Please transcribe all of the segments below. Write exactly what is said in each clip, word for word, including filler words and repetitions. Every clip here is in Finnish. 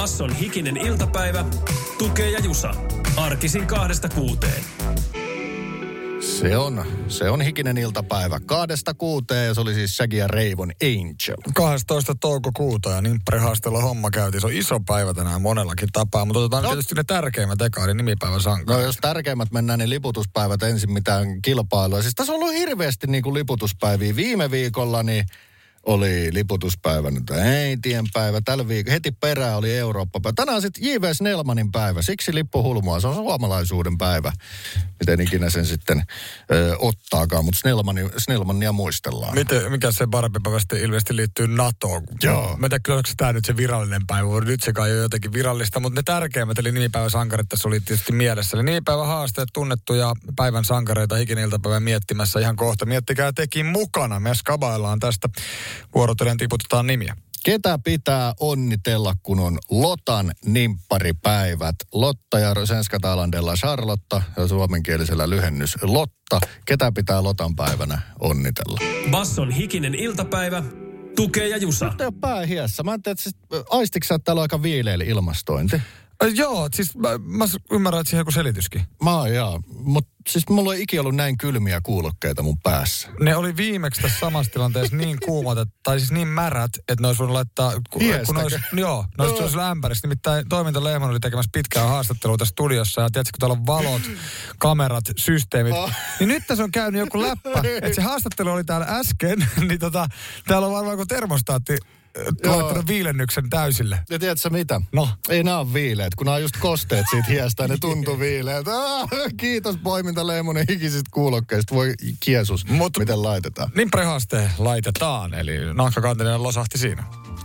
Basson hikinen iltapäivä, Tukee ja Jusa. Arkisin kahdesta kuuteen. Se on, se on hikinen iltapäivä. Kahdesta kuuteen, ja se oli siis Shaggy ja Reivon Angel. kahdestoista toukokuuta ja nimpparihaastella homma käytiin. Se on iso päivä tänään monellakin tapaa, mutta otetaan no. tietysti ne tärkeimmät eka, eli nimipäivän sankarit. No jos tärkeimmät mennään, niin liputuspäivät ensin mitään kilpailua. Siis tässä on ollut hirveästi niin kuin liputuspäiviä. Viime viikolla niin oli liputuspäivä, nyt äitien päivä. Tällä viikolla heti perään oli Eurooppa-päivä. Tänään sitten J V Snellmanin päivä. Siksi lippuhulmua. Se on suomalaisuuden päivä. Miten ikinä sen sitten ö, ottaakaan. Mutta Snellmania, Snellmania muistellaan. Miten, mikä se parempi päivä sitten ilmeisesti liittyy NATOon? Joo. Mä en tiedä, onko tämä nyt se virallinen päivä. Nyt se kai on jotenkin virallista. Mutta ne tärkeimmät, eli nimipäivän sankarit tässä oli tietysti mielessä. Eli nimipäivän haasteet, tunnettuja päivän sankareita hikinen iltapäivän miettimässä ihan kohta. Miettikää tekin mukana. Me skabaillaan tästä. Vuorotellen tiputetaan nimiä. Ketä pitää onnitella, kun on Lotan nimpparipäivät? Lotta ja svenskatalandella Charlotta ja suomenkielisellä lyhennys Lotta. Ketä pitää Lotan päivänä onnitella? Basson hikinen iltapäivä, Tukee ja Jusa. Nyt ei ole pää hiessä. Mä en tiedä, siis, aistitko sä, että täällä on aika viileili ilmastointi? Joo, siis mä, mä ymmärrän, että siihen joku selityskin. Mä oon, joo. Mutta siis mulla ei ikinä ollut näin kylmiä kuulokkeita mun päässä. Ne oli viimeksi tässä samassa tilanteessa niin kuumat, että, tai siis niin märät, että ne olisi voinut laittaa... Kun olisi, joo, ne olisi olisi lämpärissä. Nimittäin toiminta Lehman oli tekemässä pitkää haastattelua tässä studiossa. Ja tiedätkö, kun täällä on valot, kamerat, systeemit. Oh. Niin nyt tässä on käynyt joku läppä. Että se haastattelu oli täällä äsken, niin tota, täällä on varmaan kuin termostaatti... laittanut viilennyksen täysille. Ja tiedätkö mitä? No. Ei nämä ole viileet. Kun nämä on just kosteet siitä hiestä, ne tuntuu viileet. Ah, kiitos poiminta Lehmonen hikisistä kuulokkeista. Voi kiesus, Mut, miten laitetaan. Niin prehaaste laitetaan, eli nahkakantinen losahti siinä.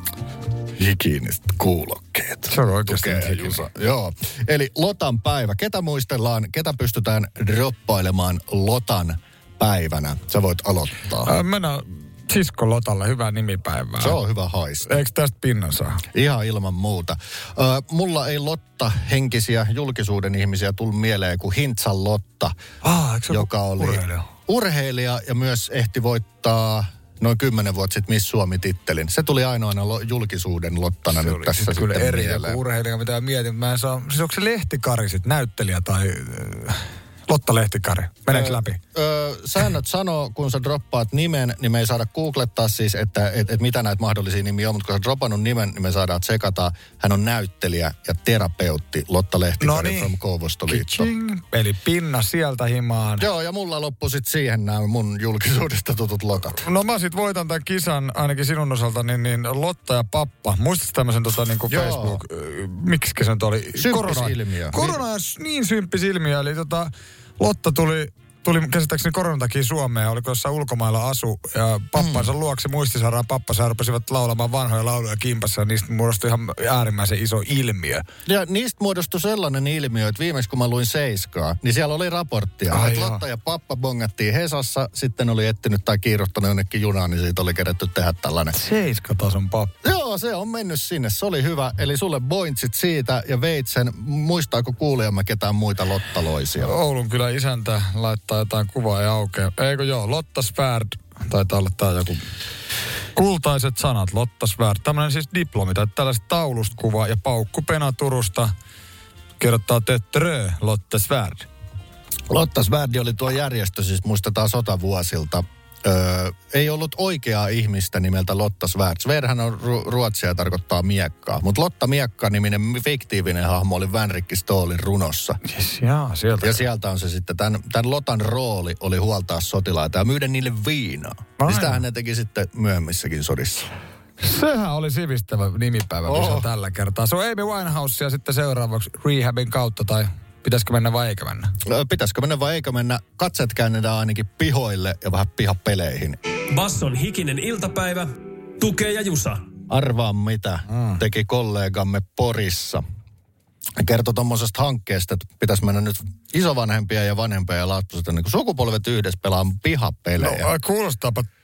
Hikiniset kuulokkeet. Se on oikeasti Joo. Eli Lotan päivä. Ketä muistellaan, ketä pystytään droppailemaan Lotan päivänä? Sä voit aloittaa. Äh, mennään sisko Lotalle, hyvää nimipäivää. Se on hyvä haista. Eikö tästä pinnan saa? Ihan ilman muuta. Ö, mulla ei Lotta henkisiä julkisuuden ihmisiä tullut mieleen kuin Hintsan Lotta, ah, joka oli urheilija? urheilija ja myös ehti voittaa noin kymmenen vuotta sitten Miss Suomi-tittelin. Se tuli ainoana lo- julkisuuden Lottana se nyt tässä sitten kyllä eri mieleen. joku urheilija, mitä mietin. Mä en saa, siis onko se lehtikari sitten, näyttelijä tai... Lotta Lehtikari. Meneekö läpi? Öö, säännöt sanoo, kun sä droppaat nimen, niin me ei saada googlettaa siis, että et, et mitä näitä mahdollisia nimiä on, mutta kun sä droppannut nimen, niin me saadaan tsekata. Hän on näyttelijä ja terapeutti Lotta Lehtikari no niin. from Kouvostoliitto. Eli pinna sieltä himaan. Joo, ja mulla loppu sit siihen nämä mun julkisuudesta tutut lokat. No mä sit voitan tämän kisan, ainakin sinun osalta, niin, niin Lotta ja Pappa. Muistatko tämmöisen tota, niin kuin Facebook, miksi se nyt oli? Symppisilmiö. Korona, korona on niin symppisilmiö, eli tota... Lotta tuli, tuli käsittääkseni koronan takia Suomeen, oliko jossain ulkomailla asu, ja pappansa mm. luokse muistisairaan pappansa rupesivat laulamaan vanhoja lauluja kimpassa, ja niistä muodostui ihan äärimmäisen iso ilmiö. Ja niistä muodostui sellainen ilmiö, että viimeksi kun mä luin Seiskaa, niin siellä oli raporttia, Ai että joo. Lotta ja Pappa bongattiin Hesassa, sitten oli etsinyt tai kiirottanut jonnekin junaan, niin siitä oli kerätty tehdä tällainen. Seiskatason Pappa. Joo, se on mennyt sinne, se oli hyvä. Eli sulle pointsit siitä ja veit sen. Muistaako kuulijamme ketään muita lottaloisia? Oulun kyllä isäntä laittaa jotain kuvaa ja aukeaa. Eikö joo, Lotta Svärd. Taitaa olla tää joku kultaiset sanat, Lotta Svärd. Tämmönen siis diplomi, tai tällaiset taulusta kuva ja Paukku Pena Turusta kirjoittaa töttörö Lotta Svärd. Lotta Svärd oli tuo järjestö, siis muistetaan sotavuosilta. Öö, ei ollut oikeaa ihmistä nimeltä Lotta Svärd. Svärhän on ru- ruotsia ja tarkoittaa miekkaa. Mutta Lotta Miekka-niminen fiktiivinen hahmo oli Vänrikki Stoolin runossa. Yes, jaa, sieltä. Ja sieltä on se sitten, tämän, tämän Lotan rooli oli huoltaa sotilaita ja myydä niille viinaa. Ja sitähän ne teki sitten myöhemmissäkin sodissa. Sehän oli sivistävä nimipäivä oh. tällä kertaa. Se on Amy Winehouse ja sitten seuraavaksi Rehabin kautta tai... Pitäisikö mennä vai eikö mennä? Pitäisikö mennä vai eikö mennä? Katset käännetään ainakin pihoille ja vähän pihapeleihin. Basson hikinen iltapäivä, Tukee ja Jusa. Arvaa mitä mm. teki kollegamme Porissa. Kertoi tuommoisesta hankkeesta, että pitäisi mennä nyt isovanhempia ja vanhempia ja lapset, niin kun sukupolvet yhdessä pelaa pihapelejä. No kuulostaapa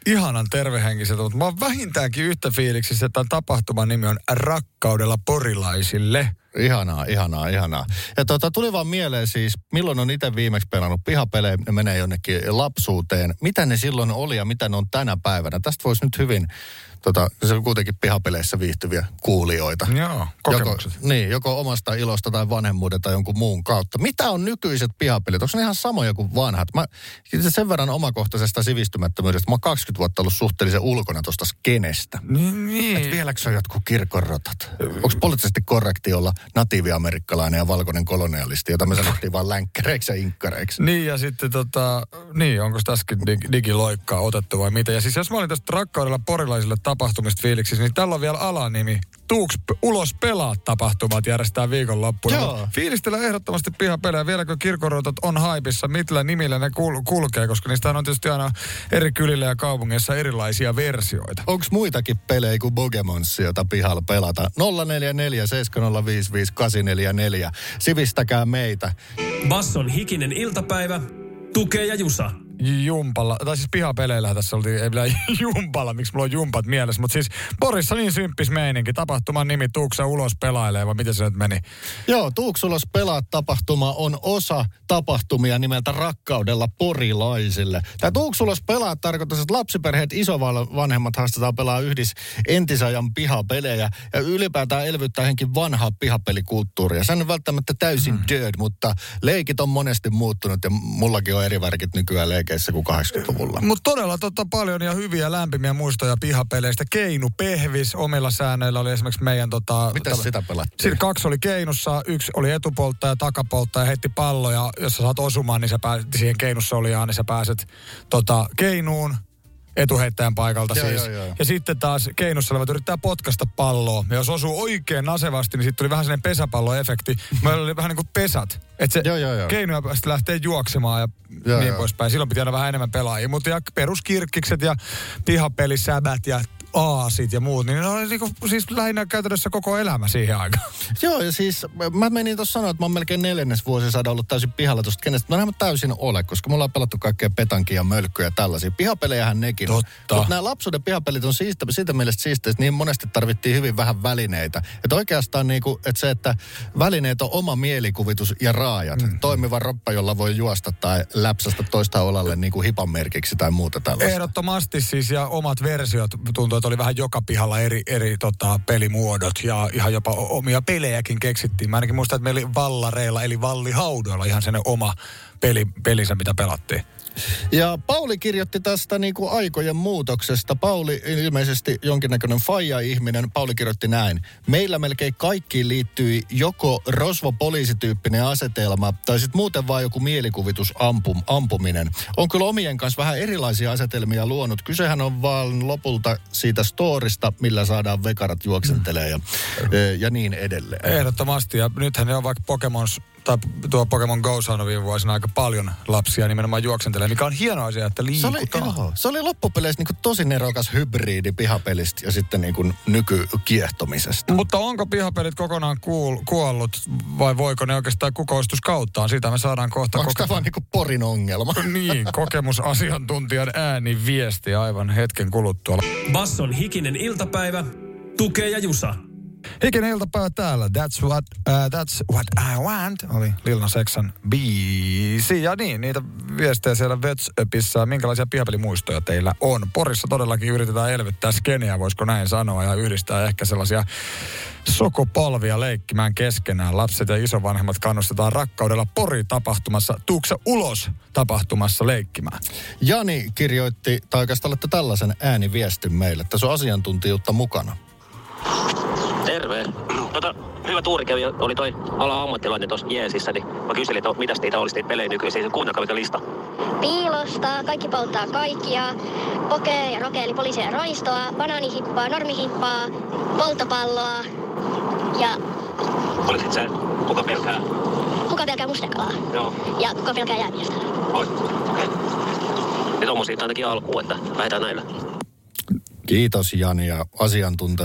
ihanan tervehenkiseltä, mutta mä oon vähintäänkin yhtä fiiliksissä, että tämän tapahtuman nimi on Rakkaudella porilaisille. Ihanaa, ihanaa, ihanaa. Ja tota, tuli vaan mieleen siis, milloin on itse viimeksi pelannut pihapelejä, ne menee jonnekin lapsuuteen. Mitä ne silloin oli ja mitä ne on tänä päivänä? Tästä voisi nyt hyvin, tota, se on kuitenkin pihapeleissä viihtyviä kuulijoita. Joo, kokemukset. Joko, niin, joko omasta ilosta tai vanhemmuuden tai jonkun muun kautta. Mitä on nykyiset pihapelit? Onko ne ihan samoja kuin vanhat? Mä sen verran omakohtaisesta sivistymättömyydestä. Mä oon kaksikymmentä vuotta ollut suhteellisen ulkona tuosta skenestä. Niin. Et vieläkö on jotkut kirkonrotat? Onko poliittisesti korrekti olla natiiviamerikkalainen ja valkoinen kolonialisti, jota me sanottiin vaan länkkäreiksi ja inkkareiksi? Niin ja sitten tota, niin onko tässäkin dig- digiloikkaa otettu vai mitä? Ja siis jos mä olin tästä Rakkaudella porilaisille tapahtumista fiiliksissä, niin tällä on vielä alanimi. Tuuks ulos pelaa tapahtumat järjestetään viikonloppuna. Joo. Fiilistellä ehdottomasti pihapelejä. Vieläkö kirkonrotat on haipissa, millä nimillä ne kul- kulkee, koska niistä on tietysti aina eri kylillä ja kaupungeissa erilaisia versioita. Onko muitakin pelejä kuin Pokémons, jota pihalla pelata? nolla neljä neljä seitsemän nolla viisi viisi kahdeksan neljä neljä. Sivistäkää meitä. Basson hikinen iltapäivä. Tukee ja Jusa. Jumpalla, tai siis pihapeleillähän tässä oltiin, ei vielä jumpalla, miksi mulla on jumpat mielessä, mutta siis Porissa niin symppis meininki. Tapahtuman nimi Tuuksa ulos pelailee, vai miten se nyt meni? Joo, Tuuksa ulos pelaa -tapahtuma on osa tapahtumia nimeltä Rakkaudella porilaisille. Tämä Tuuksa ulos pelaa tarkoittaa, että lapsiperheet, isovanhemmat haastetaan pelaa yhdessä entisajan pihapelejä ja ylipäätään elvyttää henkin vanhaa pihapelikulttuuria. Se on välttämättä täysin hmm. dead, mutta leikit on monesti muuttunut ja mullakin on eri värkit nykyään leikeissä kuin kahdeksankymmentäluvulla. Mutta todella totta paljon ja hyviä lämpimiä muistoja pihapeleistä. Keinu Pehvis omilla säännöillä oli esimerkiksi meidän tota... Miten ta- sitä pelattiin? Siinä kaksi oli keinussa, yksi oli etupoltta ja takapoltta ja heitti palloja. Jos sä saat osumaan, niin sä pääset, siihen keinussa oliaan, niin sä pääset tota, keinuun. Etuheittäjän paikalta joo, siis. Joo, joo. Ja sitten taas keinussa olevat yrittää potkasta palloa. Ja jos osuu oikein nasevasti, niin sitten tuli vähän sellainen pesäpalloefekti. Meillä oli vähän niin kuin pesat. Että se joo, joo, joo. keinuja sitten lähtee juoksemaan ja joo, niin joo. poispäin. Silloin pitää olla vähän enemmän pelaajia. Mutta ja peruskirkkikset ja pihapelisäbät ja aasit ja muut, niin ne oli niinku, siis lähinnä käytännössä koko elämä siihen aikaan. Joo, ja siis mä menin tuossa sanoa, että mä oon melkein neljännes vuosisada ollut täysin pihalla tuosta kenestä. Mä en täysin ole, koska mulla on pelattu kaikkea petankia ja mölkkyjä ja tällaisia. Pihapelejähän nekin on. Mutta nämä lapsuuden pihapelit on siistä, siitä mielestä siistä, että niin monesti tarvittiin hyvin vähän välineitä. Että oikeastaan niinku, että se, että välineet on oma mielikuvitus ja raajat. Mm. Toimiva roppa, jolla voi juosta tai läpsästä toista olalle niinku hipanmerkiksi tai muuta tällaista. Ehdottomasti siis, ja omat versiot tuntuu, että oli vähän joka pihalla eri, eri tota, pelimuodot ja ihan jopa omia pelejäkin keksittiin. Mä ainakin muistan, että meillä oli vallareilla eli vallihaudoilla ihan sen oma peli, pelinsä, mitä pelattiin. Ja Pauli kirjoitti tästä niinku aikojen muutoksesta. Pauli ilmeisesti jonkinnäköinen faija-ihminen. Pauli kirjoitti näin. Meillä melkein kaikkiin liittyi joko rosvo-poliisityyppinen asetelma tai sitten muuten vaan joku mielikuvitus ampum, ampuminen. On kyllä omien kanssa vähän erilaisia asetelmia luonut. Kysehän on vaan lopulta siitä storista, millä saadaan vekarat juoksentelee ja, ja niin edelleen. Ehdottomasti. Ja nythän ne on vaikka Pokemons tai tuo Pokemon Go saanut viime vuosina aika paljon lapsia nimenomaan juoksentelee, mikä on hieno asia, että liikutaan. Se oli, joo, se oli loppupeleissä niin kuin tosi nerokas hybridi pihapelistä ja sitten niin kuin nykykiehtomisesta. Mutta onko pihapelit kokonaan kuul, kuollut vai voiko ne oikeastaan kukoistuskauttaan? Siitä me saadaan kohta... Onko koke- tämä vaan niin kuin Porin ongelma? Niin, kokemusasiantuntijan ääni viesti aivan hetken kuluttua. Basson hikinen iltapäivä. Tukee ja Jusa. Hikinen iltapäivä täällä. That's what, uh, that's what I want. Oli Lil Nas X:n biisi. Ja niin, niitä viestejä siellä WhatsAppissa. Minkälaisia pihapelimuistoja teillä on? Porissa todellakin yritetään elvyttää skeneä, voisiko näin sanoa, ja yhdistää ehkä sellaisia sukupolvia leikkimään keskenään. Lapset ja isovanhemmat kannustetaan Rakkaudella Pori-tapahtumassa, Tuuksa ulos -tapahtumassa leikkimään. Jani kirjoitti, tai oikeastaan olette tällaisen ääniviestin meille. Tässä on asiantuntijuutta mukana. Terve. Tota, hyvä tuurikävijä oli toi ala-ammattilainen tuossa Jeesissä, niin mä kyselin, että mitäs niitä olisi niitä pelejä nykyisin. Kuunnelkaa mikä lista. Piilosta, kaikki polttaa kaikkia, pokee ja rokee, eli poliisia ja raistoa, banaanihippaa, normihippaa, polttopalloa ja... Olisit sä, kuka pelkää? Kuka pelkää mustakalaa? Joo. Ja kuka pelkää jäämiestä? Oi, okei. Okay. Ja tommosia ainakin alkuun, että lähdetään näillä. Kiitos Jani, ja asiantunteva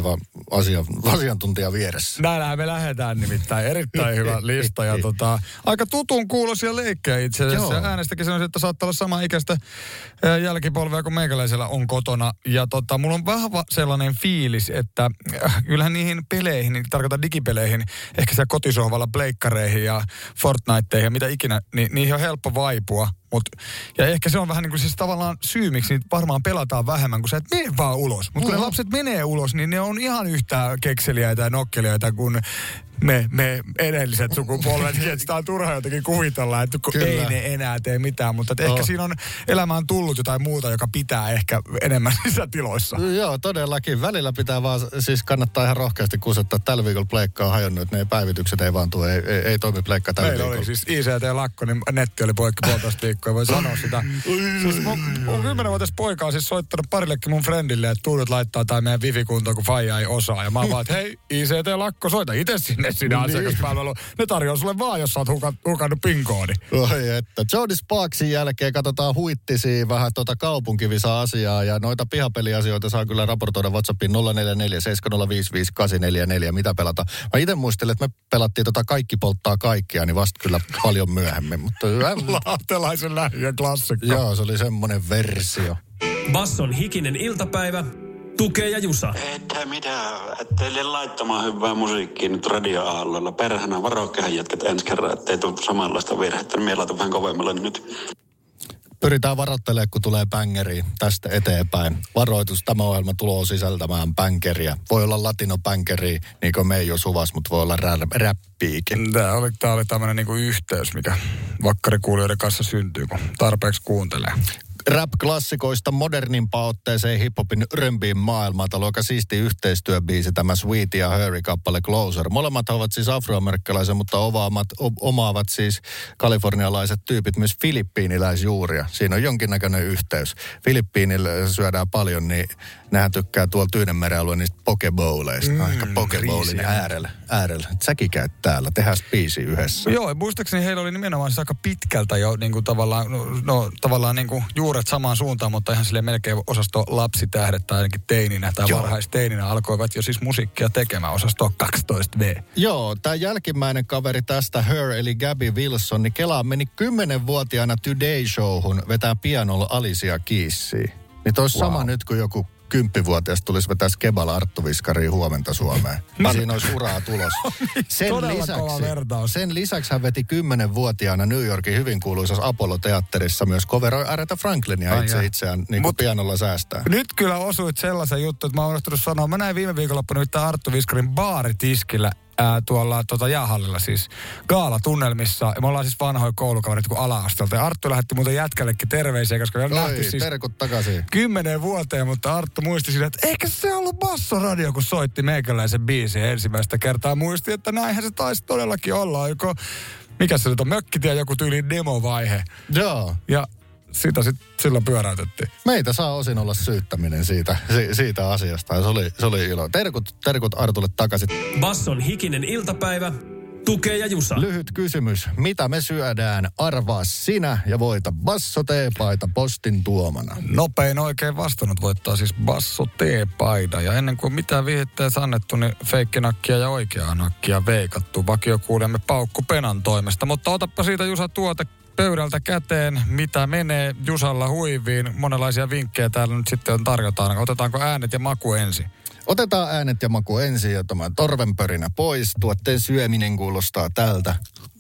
asia, asiantuntija vieressä. Näinhän me lähdetään nimittäin. Erittäin hyvä lista ja tota, aika tutun kuuloisia leikkejä itse asiassa. Joo. Äänestäkin sanoisin, että saattaa olla sama ikäistä jälkipolvea kuin meikäläisellä on kotona. Ja tota, mulla on vahva sellainen fiilis, että äh, kyllähän niihin peleihin, niin tarkoitan digipeleihin, ehkä siellä kotisohvalla pleikkareihin ja Fortniteihin ja mitä ikinä, niin niihin on helppo vaipua. Mut, ja ehkä se on vähän niin kuin siis tavallaan syy, miksi niitä varmaan pelataan vähemmän, kun sä et mene vaan ulos. Mutta kun ne lapset menee ulos, niin ne on ihan yhtä kekseliäitä ja nokkeliaita kuin me, me edelliset sukupolvet. Sitä on turha jotenkin kuvitella, että kun ei ne enää tee mitään. Mutta oh. ehkä siinä on elämään tullut jotain muuta, joka pitää ehkä enemmän sisätiloissa. Joo, todellakin. Välillä pitää vaan, siis kannattaa ihan rohkeasti kusettaa. Tällä viikolla pleikka on hajonnut, että ne päivitykset ei vaan tule, ei, ei, ei toimi pleikka tällä Meillä viikolla. oli siis I C T-lakko, niin netti oli poikki puolitoista viikkoa, voi sanoa sitä. Siis mun, mun kymmenenvuotias poika on siis soittanut parillekin mun friendille, että tuudut laittaa tai meidän wifi kuntoon, kun faija ei osaa. Ja mä oon vaan, että hei, I C T-lakko, soita itse sinne sinne asiakaspalveluun. Ne tarjoaa sulle vaan, jos sä oot huka, hukannut PIN-koodi. Oi että. Jody Sparksin jälkeen katsotaan huittisia vähän tuota kaupunkivisa-asiaa ja noita pihapeliasioita saa kyllä raportoida WhatsAppiin nolla neljä neljä seitsemän nolla viisi viisi kahdeksan neljä neljä, mitä pelata. Mä itse muistelin, että me pelattiin tota Kaikki polttaa kaikkia, niin vasta kyllä paljon myöhemmin. Mutta lahtelaisen lähiön klassikko. Joo, se oli semmoinen versio. Basson hikinen iltapäivä. Tukee ja Jusa. Että mitä, teille laittamaan hyvää musiikkia nyt radioaalloilla. Perhänä varokehän jätkät ensi kerran, ettei tule samanlaista virhettä. Mie laitan vähän kovemmalle nyt. Pyritään varoittelemaan, kun tulee bängeriin tästä eteenpäin. Varoitus, tämä ohjelma tulee sisältämään bängeriä. Voi olla latino-bängeriä, niin kuin me ei ole suvas, mutta voi olla rä- räppiikin. Tämä oli, tämä oli tämmöinen niin kuin yhteys, mikä vakkarikuulijoiden kanssa syntyy, kun tarpeeksi kuuntelee. Rap-klassikoista modernimpaan otteeseen hiphopin römpiin maailmaan. Tämä on aika siisti yhteistyöbiisi, tämä Sweet ja Hurry-kappale Closer. Molemmat ovat siis afroamerikkalaisia, mutta omaavat, omaavat siis kalifornialaiset tyypit myös filippiiniläisjuuria. Siinä on jonkinnäköinen yhteys. Filippiinillä syödään paljon, niin nehän tykkää tuolla Tyynenmeren alueen niistä pokebowleista. Mm, Ehkä pokebowlin äärellä. äärellä. Säkin käyt täällä, tehdään biisi yhdessä. Joo, muistaakseni heillä oli nimenomaan siis aika pitkältä jo niin kuin tavallaan, no, no tavallaan niin kuin juuret samaan suuntaan, mutta ihan silleen melkein osasto lapsitähdet tai ainakin teininä tai Joo. varhaisteininä alkoivat jo siis musiikkia tekemään osasto kaksitoista V. Joo, tämä jälkimmäinen kaveri tästä, Her eli Gabby Wilson, niin Kelaan meni kymmenvuotiaana Today Showhun vetää pianolla Alicia Keysia. Niin toi wow. sama nyt kuin joku kymppivuotias tulisi vetää Skebala Arttu Viskariin huomenta Suomeen. Siinä olisi uraa tulos. Sen lisäksi, sen lisäksi hän veti kymmenvuotiaana New Yorkin hyvin kuuluisassa Apollo-teatterissa myös coveroi Aretha Franklinia Ai itse jaa. itseään niin kuin pianolla säästää. Nyt kyllä osuit sellaisen juttu, että mä oon unohtunut sanoa. Mä näin viime viikonloppuna nyt Arttu Viskarin baaritiskillä ää, tuolla tota jäähallilla siis gaalatunnelmissa. Ja me ollaan siis vanhoja koulukaverit kuin ala-astelta. Ja Arttu lähetti muuten jätkällekin terveisiä, koska me nähty siis terkut takaisin. Kymmenen vuoteen, mutta Arttu muisti siinä, että eikä se ollut Basso-radio, kun soitti meikäläisen biisin ensimmäistä kertaa. Muisti, että näinhän se taisi todellakin olla. Joko, mikä se nyt on, mökkitie joku tyyli demovaihe. Joo. Ja sitä sitten silloin pyöräytettiin. Meitä saa osin olla syyttäminen siitä, si, siitä asiasta. Ja se oli, se oli ilo. Terkut, terkut Artulle takaisin. Basson hikinen iltapäivä. Tukee ja Jusa. Lyhyt kysymys. Mitä me syödään? Arvaa sinä ja voita Basso teepaita postin tuomana. Nopein oikein vastannut voittaa siis Basso teepaita. Ja ennen kuin mitään vihetteessä annettu, niin feikkinakkia ja oikeaa nakkia veikattu. Vakiokuulemme Paukku Penan toimesta. Mutta otappa siitä Jusa tuote pöydältä käteen, mitä menee Jusalla huiviin. Monenlaisia vinkkejä täällä nyt sitten on tarjotaan. Otetaanko äänet ja maku ensin? Otetaan äänet ja maku ensin ja tämä torvenpörinä pois. Tuotteen syöminen kuulostaa tältä.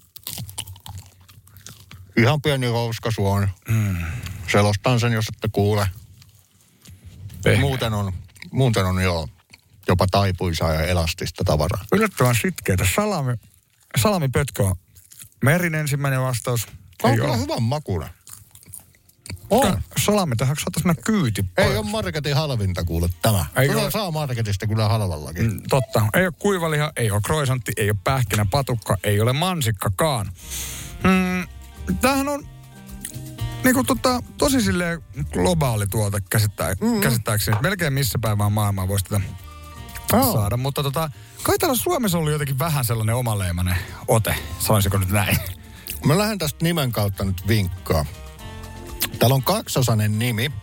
Ihan pieni rouska suon. Mm. Selostan sen, jos ette kuule. Pehmeä. Muuten on, muuten on joo, jopa taipuisaa ja elastista tavaraa. Yllättävän sitkeitä. Salami, salamipötkö on Merin ensimmäinen vastaus. On kyllä hyvän makuinen. On. Salami, tähän saataisiin mennä kyyti. Ei ole marketin halvinta kuule tämä. Ei ole. Saa marketista kyllä halvallakin. Mm, totta. Ei ole kuivaliha, ei ole croissantti, ei ole pähkinäpatukka, ei ole mansikkakaan. Mm, tämähän on niinku tota, tosi silleen globaali tuote käsittää, mm. käsittääkseni. Melkein missä päivään maailmaa voisi tätä oh. saada. Mutta tota, kai täällä Suomessa on ollut jotenkin vähän sellainen omaleimainen ote. Sanoisiko nyt näin? Mä lähden tästä nimen kautta nyt vinkkaa. Täällä on kaksosainen nimi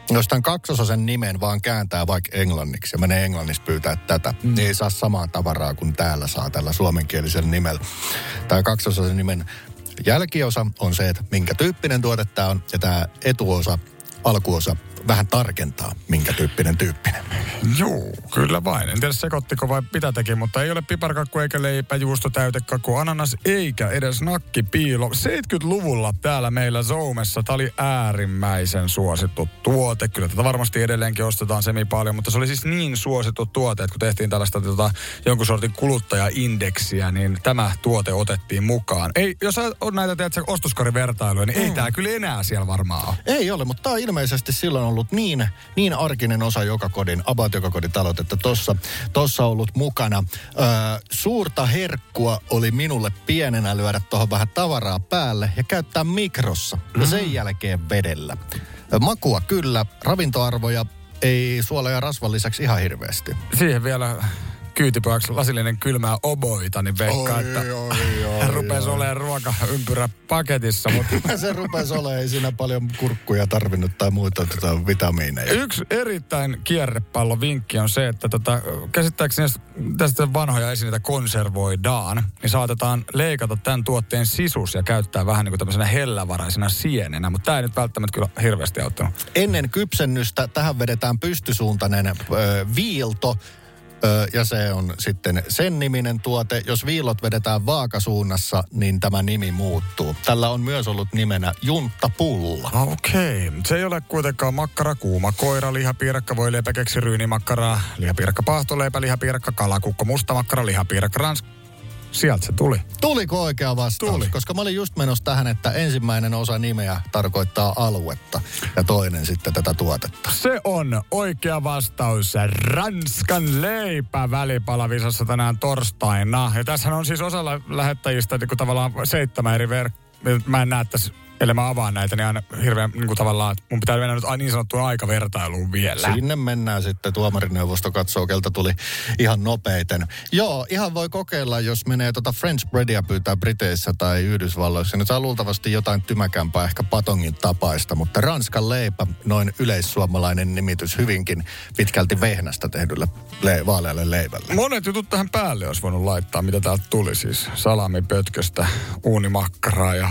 Jos tämän kaksosaisen nimen vaan kääntää vaikka englanniksi ja menee englanniksi pyytää tätä, mm. niin ei saa samaa tavaraa kuin täällä saa tällä suomenkielisellä nimellä. Tämä kaksosaisen nimen jälkiosa on se, että minkä tyyppinen tuote tämä on, ja tämä etuosa, alkuosa, vähän tarkentaa, minkä tyyppinen tyyppinen. Joo, kyllä vain. En tiedä sekoittiko vai mitä teki, mutta ei ole piparkakku eikä leipä, juusto, täytekakku, ananas eikä edes nakkipiilo. seitsemänkymmentäluvulla täällä meillä Zoomessa tämä oli äärimmäisen suosittu tuote. Kyllä tätä varmasti edelleenkin ostetaan semi paljon, mutta se oli siis niin suosittu tuote, että kun tehtiin tällaista tota, jonkun sortin kuluttajaindeksiä, niin tämä tuote otettiin mukaan. Ei, jos on näitä teetkö, ostoskorivertailuja, niin mm. ei tämä kyllä enää siellä varmaan ole. Ei ole, mutta tämä on ilmeisesti silloin ollut niin, niin arkinen osa joka kodin, about joka kodin talot, että tossa, tossa ollut mukana. Öö, suurta herkkua oli minulle pienenä lyödä tuohon vähän tavaraa päälle ja käyttää mikrossa ja sen jälkeen vedellä. Makua kyllä, ravintoarvoja ei suola ja rasvan lisäksi ihan hirveästi. Siihen vielä kyytipojaksi lasillinen kylmää oboita, niin veikkaa, oi, että oi, oi, hän rupesi olemaan ruokaympyrä paketissa. Mutta se rupesi olemaan, ei siinä paljon kurkkuja tarvinnut tai muita tota, vitamiineja. Yksi erittäin kierrepallo vinkki on se, että tota, käsittääkseni tästä vanhoja esineitä konservoidaan, niin saatetaan leikata tämän tuotteen sisus ja käyttää vähän niin kuin tämmöisenä hellävaraisena sienenä, mutta tämä ei nyt välttämättä kyllä hirveästi auttanut. Ennen kypsennystä tähän vedetään pystysuuntainen ö, viilto, Öö, ja se on sitten sen niminen tuote. Jos viilot vedetään vaakasuunnassa, niin tämä nimi muuttuu. Tällä on myös ollut nimenä junttapulla. Okei. Okay. Se ei ole kuitenkaan makkara, kuuma koira, lihapiirakka, voileipä, keksi, ryynimakkara, lihapiirakka, pahtoleipä, lihapiirakka, kalakukko, mustamakkara, lihapiirakka, ransk. Sieltä se tuli. Tuliko oikea vastaus? Tuli. Koska mä olin just menossa tähän, että ensimmäinen osa nimeä tarkoittaa aluetta ja toinen sitten tätä tuotetta. Se on oikea vastaus. Ranskan leipä välipalavisassa tänään torstaina. Ja tässähän on siis osalla lähettäjistä niin kuin tavallaan seitsemän eri verkkoa. Mä en näe tässä, ellei mä avaan näitä, niin aina hirveän niin kuin tavallaan, että mun pitää mennä nyt niin sanottuun aikavertailuun vielä. Sinne mennään sitten, tuomarineuvosto katsoo, keltä tuli ihan nopeiten. Joo, ihan voi kokeilla, jos menee tota French breadia pyytää Briteissä tai Yhdysvalloissa. Nyt saa luultavasti jotain tymäkämpää, ehkä patongin tapaista, mutta Ranskan leipä, noin yleissuomalainen nimitys, hyvinkin pitkälti vehnästä tehdylle le- vaalealle leivälle. Monet jutut tähän päälle olisi voinut laittaa, mitä täältä tuli siis. Salamipötköstä, uunimakkaraa ja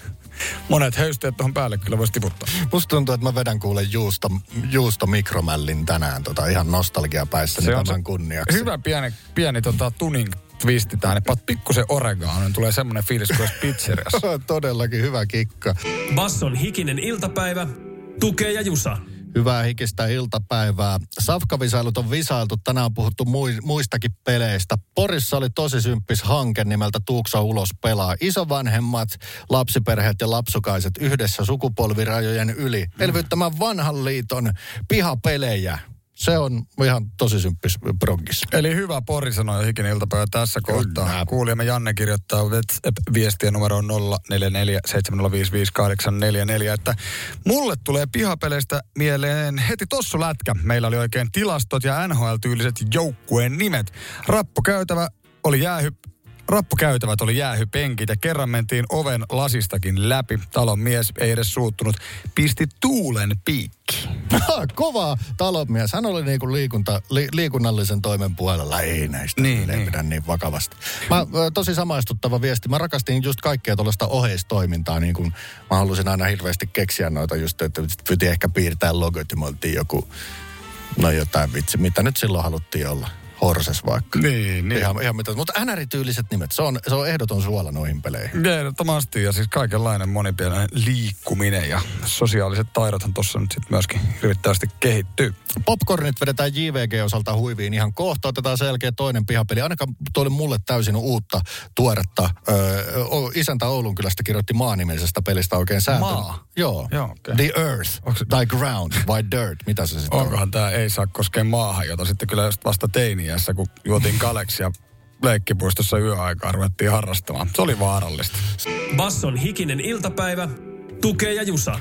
monet höysteet tuohon päälle kyllä voisi tiputtaa. Musta tuntuu, että mä vedän kuule juusto, juusto mikromällin tänään tota, ihan nostalgiapäissäni tämän kunniaksi. Hyvä pieni, pieni tota, tuning twisti tähän. Paat pikkusen oregano, niin tulee semmoinen fiilis kuin pizzeriassa. Todellakin hyvä kikka. Basson hikinen iltapäivä. Tukee ja Jusa. Hyvää hikistä iltapäivää. Safkavisailut on visailtu. Tänään on puhuttu muistakin peleistä. Porissa oli tosi symppis hanke nimeltä Tuuksa ulos pelaa. Isovanhemmat, lapsiperheet ja lapsukaiset yhdessä sukupolvirajojen yli. Elvyttämään vanhan liiton pihapelejä. Se on ihan tosi symppis proggis. Eli hyvä Pori sanoi hikinen iltapäivä tässä kohtaa. Kuulijamme Janne kirjoittaa WhatsApp-viestiä numero nolla neljä neljä seitsemän nolla viisi viisi kahdeksan neljä neljä, että mulle tulee pihapeleistä mieleen heti tossu lätkä. Meillä oli oikein tilastot ja N H L-tyyliset joukkueen nimet. Rappukäytävä oli jäähy... Rappukäytävät oli jäähypenkit ja kerran mentiin oven lasistakin läpi. Talon mies ei edes suuttunut. Pisti tuulen piikki. Kova talonmies. Hän oli niinku liikunta, li, liikunnallisen toimen puolella. Ei näistä. Niin, ei niin. pidä niin vakavasti. Mä, tosi samaistuttava viesti. Mä rakastin just kaikkea tuollaista oheistoimintaa. Niin kuin mä halusin aina hirveästi keksiä noita just, että piti ehkä piirtää logot ja me oltiin joku, no jotain vitsi, mitä nyt silloin haluttiin olla. Horses vaikka. Niin, niin. Ihan, ihan mitä, mutta N R-tyyliset nimet, se on, se on ehdoton suola noihin peleihin. Ehdottomasti, ja siis kaikenlainen monipielinen liikkuminen ja sosiaaliset taidothan tuossa nyt sitten myöskin hirvittävästi kehittyy. Popcornit vedetään J V G-osalta huiviin ihan kohta. Otetaan selkeä toinen pihapeli. Ainakaan tuo oli mulle täysin uutta tuoretta. Öö, isäntä Oulunkylästä kirjoitti maanimisestä pelistä oikein sääntö. Maa? Joo. Joo okay. The Earth, se... tai Ground, vai Dirt. Mitä se sitten on? Onkohan tämä ei saa koskea maahan, jota sitten kyllä just vasta teiniässä, kun juotiin kaleksia leikkipuistossa yöaikaan ruvettiin harrastamaan. Se oli vaarallista. Basson hikinen iltapäivä. Tukee ja Jusa.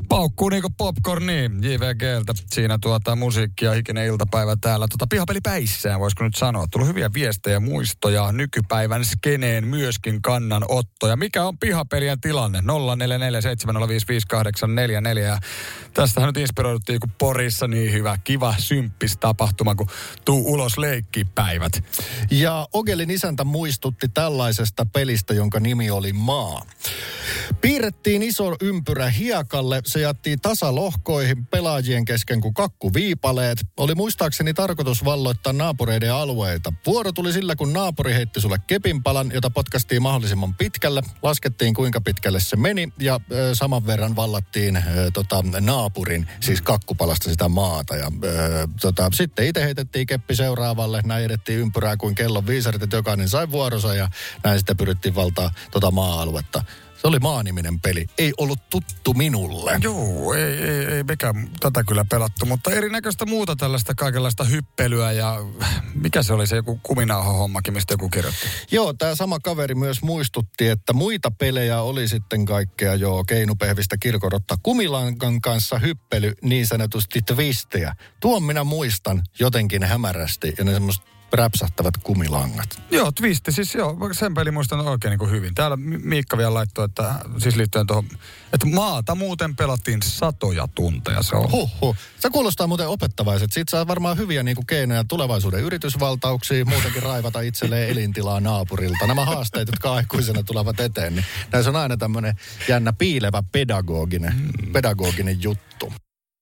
Paukkuu niinku popcorni J V G:ltä. Siinä tuota musiikkia, hikinen iltapäivä täällä. Tota pihapelipäissään, voisiko nyt sanoa. Tullut hyviä viestejä, muistoja, nykypäivän skeneen myöskin kannanottoja. Mikä on pihapelien tilanne? nolla neljä neljä seitsemän nolla viisi viisi kahdeksan neljä neljä. Tästähän nyt inspiroiduttiin, kun Porissa niin hyvä, kiva, symppis tapahtuma, kun tuu ulos leikkipäivät. Ja Ogelin isäntä muistutti tällaisesta pelistä, jonka nimi oli Maa. Piirrettiin iso ympyrä hiekalle, se jättiin tasalohkoihin pelaajien kesken kuin kakkuviipaleet. Oli muistaakseni tarkoitus valloittaa naapureiden alueita. Vuoro tuli sillä, kun naapuri heitti sulle kepinpalan, jota potkastiin mahdollisimman pitkälle. Laskettiin, kuinka pitkälle se meni ja ö, saman verran vallattiin ö, tota, naapurin, siis kakkupalasta sitä maata. Ja, ö, tota, sitten itse heitettiin keppi seuraavalle, näin edettiin ympyrää kuin kellon viisarit, että jokainen sai vuoronsa ja näin sitten pyrittiin valtaa tota maa-aluetta. Se oli Maa-niminen peli. Ei ollut tuttu minulle. Joo, ei, ei, ei mekään tätä kyllä pelattu, mutta erinäköistä muuta tällaista kaikenlaista hyppelyä ja mikä se oli se joku kuminauha-hommakin, mistä joku kirjoitti? Joo, tämä sama kaveri myös muistutti, että muita pelejä oli sitten kaikkea jo keinupehvistä kirkorotta kumilankan kanssa hyppely, niin sanotusti twistejä. Tuon minä muistan jotenkin hämärästi ja ne semmoista räpsähtävät kumilangat. Joo, twisti, siis joo, sen pelin muistan oikein niin kuin hyvin. Täällä Miikka vielä laittoi, että siis liittyen tuohon, että maata muuten pelattiin satoja tunteja. Se on. Huhhuh. Se kuulostaa muuten opettavaiset. Siitä saa varmaan hyviä niin kuin keinoja tulevaisuuden yritysvaltauksia, muutenkin raivata itselleen elintilaa naapurilta. Nämä haasteet, jotka aikuisena tulevat eteen, niin näissä on aina tämmöinen jännä piilevä pedagoginen, hmm. pedagoginen juttu.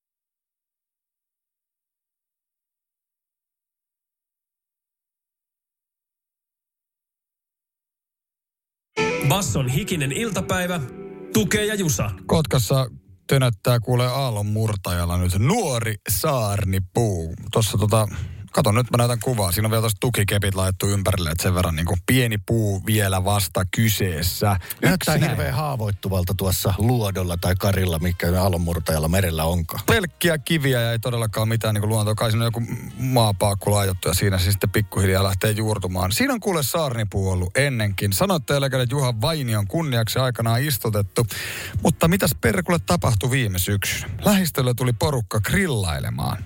Basson hikinen iltapäivä, Tukee ja Jusa. Kotkassa tönöttää kuulee aallon murtajalla nyt nuori saarnipuu. Tuossa tota, katon nyt mä näytän kuvaa. Siinä on vielä tuossa tukikepit laitettu ympärille, että sen verran niin kuin pieni puu vielä vasta kyseessä. Näyttää hirveän haavoittuvalta tuossa luodolla tai karilla, mikä aallonmurtajalla merellä onkaan. Pelkkiä kiviä ja ei todellakaan mitään niin kuin luontoa. Kai siinä on joku maapaakku laitettu ja siinä se sitten pikkuhiljaa lähtee juurtumaan. Siinä on kuule saarnipuu ollut ennenkin. Sanoitte eläkäinen Juha Vainion kunniaksi aikanaan istutettu. Mutta mitäs perkulle tapahtui viime syksynä? Lähistöllä tuli porukka grillailemaan.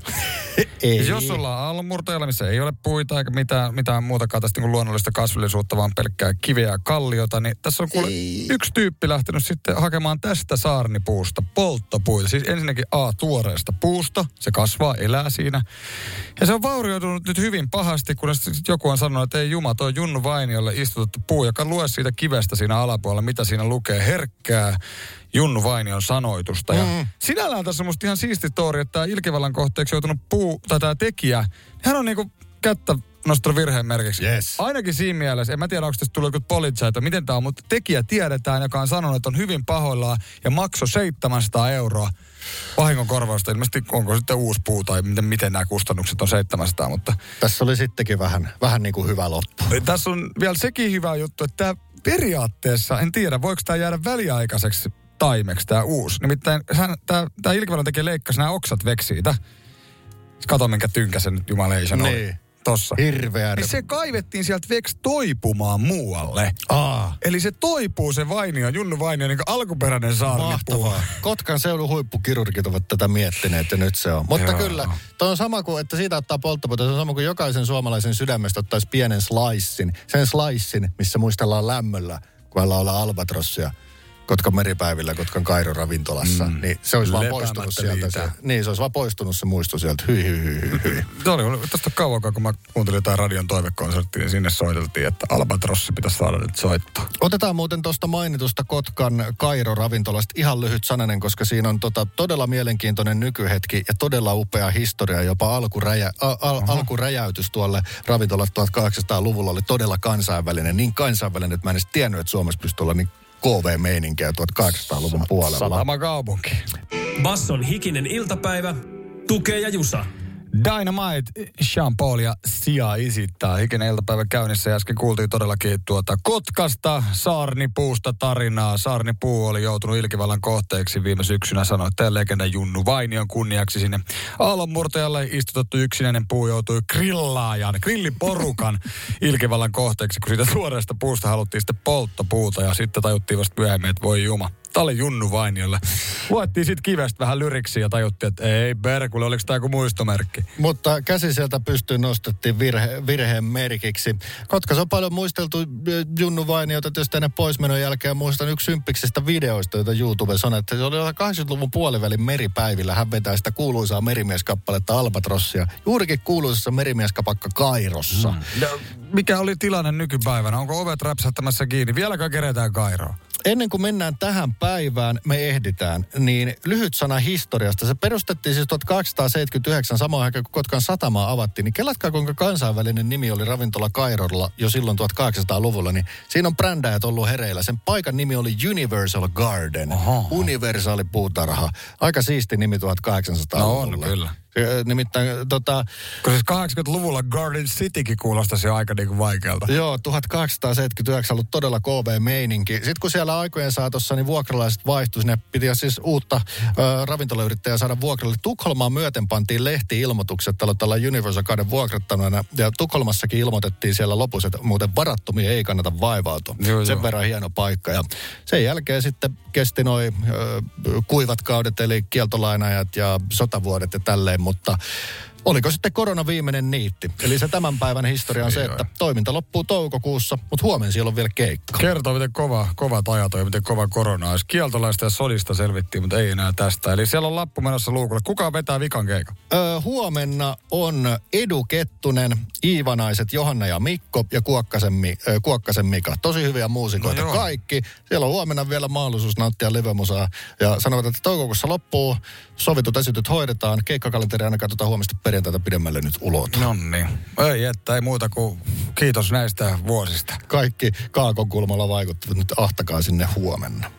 Ei. Jos ollaan aallonmurtajalla, missä ei ole puita eikä mitään, mitään muutakaan tästä niin luonnollista kasvillisuutta, vaan pelkkää kiveä ja kalliota, niin tässä on kuule ei. yksi tyyppi lähtenyt sitten hakemaan tästä saarnipuusta polttopuita. Siis ensinnäkin A, tuoreesta puusta, se kasvaa, elää siinä. Ja se on vaurioitunut nyt hyvin pahasti, kun joku on sanonut, että ei juma, toi Junnu Vainiolle istutettu puu, joka lue siitä kivestä siinä alapuolella, mitä siinä lukee, herkkää Junnu Vainion sanoitusta. Ja mm. sinällään tässä on musta ihan siisti story, että tämä ilkivallan kohteeksi joutunut puu, tai tämä tekijä, hän on niinku kättä nostanut virheen merkiksi. Yes. Ainakin siinä mielessä, en mä tiedä, onko tästä tullut joku poliitsaita, miten tämä on, mutta tekijä tiedetään, joka on sanonut, että on hyvin pahoillaan ja maksoi seitsemänsataa euroa vahingonkorvausta. Ilmeisesti onko sitten uusi puu tai miten, miten nämä kustannukset on seitsemänsataa, mutta tässä oli sittenkin vähän, vähän niin kuin hyvä loppu. Tässä on vielä sekin hyvä juttu, että tämä periaatteessa, en tiedä, voiko tämä jäädä väliaikaiseksi taimeksi tämä uusi. Nimittäin tämä ilkivallan tekijä leikkasi nämä oksat veksiitä. Kato minkä tynkäsen nyt jumaleisen oli. Niin. Tossa. Hirveä. Niin se kaivettiin sieltä veksi toipumaan muualle. Aa. Eli se toipuu se Vainio, Junnu Vainio, niin kuin alkuperäinen saarnipuu. Mahtavaa. Kotkan seudun huippukirurgit ovat tätä miettineet ja nyt se on. Mutta Joo. kyllä, toi on sama kuin, että siitä ottaa polttopuuta. Se on sama kuin jokaisen suomalaisen sydämestä ottaisi pienen slicein. Sen slicein, missä muistellaan lämmöllä, kun ollaan albatrossia. Kotkan meripäivillä, Kotkan Kairo ravintolassa, mm. niin se olisi vaan poistunut sieltä. Se, niin, se olisi vaan poistunut se muisto sieltä. Hyi, hyi, hyi, hyi. Tämä oli tästä kauankaan, kun mä kuuntelin jotain radion toivekonserttia, niin sinne soiteltiin, että Albatrossi pitäisi saada nyt soittaa. Otetaan muuten tuosta mainitusta Kotkan Kairo ravintolasta ihan lyhyt sananen, koska siinä on tota todella mielenkiintoinen nykyhetki ja todella upea historia. Jopa alkuräjä, a, a, alkuräjäytys tuolle ravintolat tuhatkahdeksansataaluvulla oli todella kansainvälinen. Niin kansainvälinen, että mä en edes tiennyt, että Suomessa pystyy olla niin K V-meininkiä tuhatkahdeksansataaluvun puolella. Satama kaupunki. Basson hikinen iltapäivä, Tukee ja Jusa. Dynamite, Sean Paul ja Sia esittää. Hikinen iltapäivä käynnissä ja äsken kuultiin todellakin tuota Kotkasta saarnipuusta tarinaa. Saarnipuu oli joutunut ilkivallan kohteeksi viime syksynä, sanoi, että legenda Junnu Vainion kunniaksi sinne aallonmurtajalle istutettu yksinäinen puu joutui grillaajan, grilliporukan ilkivallan kohteeksi, kun siitä tuoreesta puusta haluttiin sitten polttopuuta ja sitten tajuttiin vasta myöhemmin, että voi juma. Tää oli Junnu Vainiolla. Luettiin sit kivestä vähän lyriksiä ja tajuttiin, että ei perkule, oliko tää joku muistomerkki? Mutta käsi sieltä pystyyn nostettiin virhe, virheen merkiksi. Kotkassa on paljon muisteltu Junnu Vainiota tietysti ennen poismenon jälkeen. Muistan yksi symppiksistä videoista, joita YouTubessa on, että se oli kahdeksankymmentäluvun puolivälin meripäivillä. Hän vetää sitä kuuluisaa merimieskappaletta Albatrossia. Juurikin kuuluisassa merimieskapakka Kairossa. Mm. Ja mikä oli tilanne nykypäivänä? Onko ovet räpsähtämässä kiinni? Vieläkö keretään Kairoa? Ennen kuin mennään tähän päivään, me ehditään, niin lyhyt sana historiasta. Se perustettiin siis tuhatkahdeksansataaseitsemänkymmentäyhdeksän samaan aikaan, kun Kotkan satamaa avattiin. Niin kelatkaa, kuinka kansainvälinen nimi oli ravintola Kairolla jo silloin tuhatkahdeksansataaluvulla. Niin siinä on brändäjät ollut hereillä. Sen paikan nimi oli Universal Garden. Oho. Universaali puutarha. Aika siisti nimi tuhatkahdeksansataaluvulla. No on, kyllä. Nimittäin tota... Kun siis kahdeksankymmentäluvulla Garden Citykin kuulostaisi jo aika niinku vaikealta. Joo, tuhatkahdeksansataaseitsemänkymmentäyhdeksän ollut todella K V-meininki. Sitten kun siellä aikojen saatossa, niin vuokralaiset vaihtui. Sinne piti jo siis uutta ö, ravintolayrittäjää saada vuokralle. Tukholmaan myöten pantiin lehti-ilmoitukset, että tällä Universal Garden vuokrattamana. Ja Tukholmassakin ilmoitettiin siellä lopussa, että muuten varattomia ei kannata vaivautua. Joo, sen joo. verran hieno paikka. Ja sen jälkeen sitten kesti noi ö, kuivat kaudet, eli kieltolainajat ja sotavuodet ja tälleen. Mutta oliko sitten korona viimeinen niitti? Eli se tämän päivän historia on se, että toiminta loppuu toukokuussa, mutta huomenna siellä on vielä keikka. Kertoo, miten kova, kova ajato ja miten kova korona olisi. Kieltolaista ja sodista selvittiin, mutta ei enää tästä. Eli siellä on lappu menossa luukulle. Kuka vetää vikan keikan? Öö, huomenna on Edu Kettunen, Iivanaiset, Johanna ja Mikko ja Kuokkasen, Mi- äh, Kuokkasen Mika. Tosi hyviä muusikoita no kaikki. Siellä on huomenna vielä mahdollisuus nauttia livemusaa. Ja sanovat, että toukokuussa loppuu. Sovitut esityt hoidetaan. Keikkakalenteri aina katsotaan huomista perjantaita pidemmälle nyt ulotu. No niin. Ei, että ei muuta kuin kiitos näistä vuosista. Kaikki Kaakon kulmalla vaikuttavat nyt ahtakaa sinne huomenna.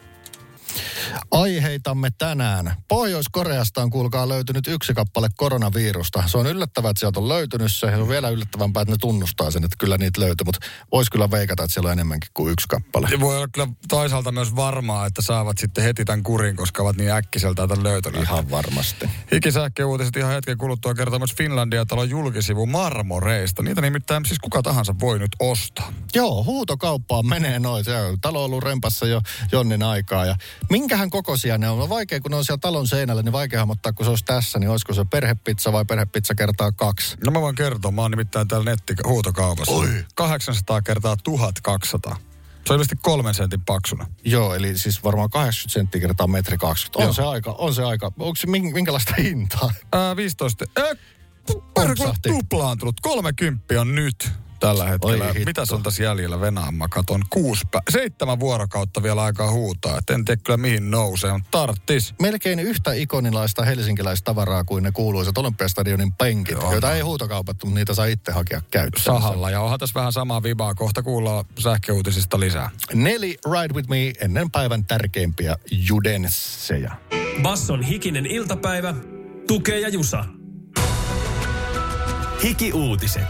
Aiheitamme tänään. Pohjois-Koreasta on kuulkaa löytynyt yksi kappale koronavirusta. Se on yllättävää, että sieltä on löytynyt se. Se on vielä yllättävämpää, että ne tunnustaa sen, että kyllä niitä löytyy. Mutta voisi kyllä veikata, että siellä on enemmänkin kuin yksi kappale. Ja voi olla kyllä toisaalta myös varmaa, että saavat sitten heti tämän kurin, koska ovat niin äkkiseltä tämän löytäneet. Ihan varmasti. Hikisähköuutiset ihan hetken kuluttua kertoo myös Finlandia-talon julkisivu marmoreista. Niitä nimittäin siis kuka tahansa voi nyt ostaa. Joo, huutokauppaan menee noin. Se on talo ollut rempassa jo jonnin aikaa. Ja minkähän kokoisia ne on? No vaikea, kun ne on siellä talon seinällä, niin vaikea hahmottaa, kun se olisi tässä, niin olisiko se perhepizza vai perhepizza kertaa kaksi? No mä voin kertoa, mä oon nimittäin täällä nettihuutokaupassa. Oi. kahdeksansataa kertaa tuhatkaksisataa. Se on ilmeisesti kolmen sentin paksuna. Joo, eli siis varmaan kahdeksankymmentä senttiä kertaa metri kaksikymmentä. On se aika, on se aika. Onko se minkälaista hintaa? Ää, viisitoista. Äh, Perkele tuplaantunut. kolmekymmentä on nyt. Tällä hetkellä. Mitä on tässä jäljellä? Venäjän mä katon kuusi pä- seitsemän vuorokautta vielä aikaa huutaa. Et en tiedä kyllä mihin nousee, mutta tarttis. Melkein yhtä ikonilaista helsinkiläistä tavaraa kuin ne kuuluisat Olympiastadionin penkit, joo, joita ei huutokaupattu, mutta niitä saa itse hakea käyttöön. Sahalla. Ja onhan tässä vähän samaa vibaa. Kohta kuullaan sähköuutisista lisää. Nelly, Ride With Me, ennen päivän tärkeimpiä judensseja. Basson hikinen iltapäivä. Tukee ja Jusa. Hiki-uutiset.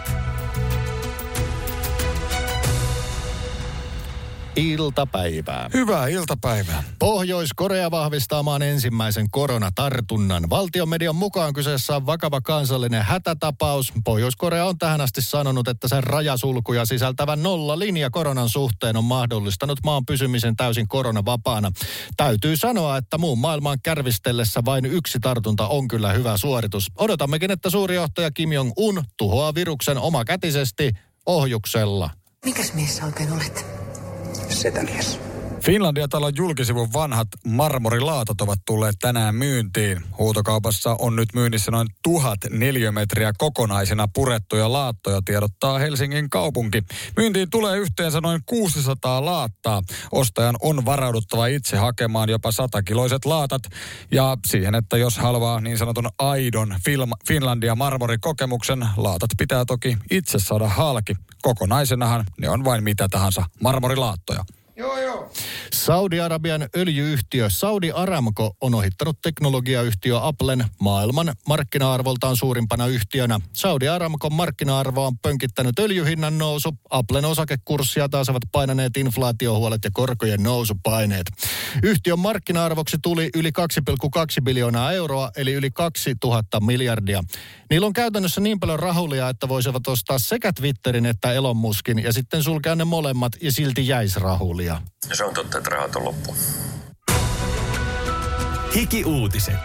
Iltapäivää. Hyvää iltapäivää. Pohjois-Korea vahvistaa maan ensimmäisen koronatartunnan. Valtion median mukaan kyseessä on vakava kansallinen hätätapaus. Pohjois-Korea on tähän asti sanonut, että sen rajasulkuja sisältävä nollalinja koronan suhteen on mahdollistanut maan pysymisen täysin koronavapaana. Täytyy sanoa, että muun maailman kärvistellessä vain yksi tartunta on kyllä hyvä suoritus. Odotammekin, että suuri johtaja Kim Jong-un tuhoaa viruksen omakätisesti ohjuksella. Mikäs mies sä oikein olet? Setämies. Finlandia-talon julkisivun vanhat marmorilaatat ovat tulleet tänään myyntiin. Huutokaupassa on nyt myynnissä noin tuhat neliömetriä kokonaisena purettuja laattoja, tiedottaa Helsingin kaupunki. Myyntiin tulee yhteensä noin kuusisataa laattaa. Ostajan on varauduttava itse hakemaan jopa satakiloiset laatat. Ja siihen, että jos haluaa niin sanotun aidon Finlandia marmorikokemuksen, laatat pitää toki itse saada halki. Kokonaisenahan ne on vain mitä tahansa marmorilaattoja. Joo, joo. Saudi-Arabian öljyyhtiö Saudi Aramco on ohittanut teknologiayhtiö Applen maailman markkina-arvoltaan suurimpana yhtiönä. Saudi Aramcon markkina-arvo on pönkittänyt öljyhinnan nousu. Applen osakekurssia taas ovat painaneet inflaatiohuolet ja korkojen nousupaineet. Yhtiön markkina-arvoksi tuli yli kaksi pilkku kaksi biljoonaa euroa, eli yli kaksituhatta miljardia. Niillä on käytännössä niin paljon rahulia, että voisivat ostaa sekä Twitterin että Elon Muskin ja sitten sulkea ne molemmat ja silti jäisi rahulia. Ja se on totta, että rahat on loppu. Hiki-uutiset.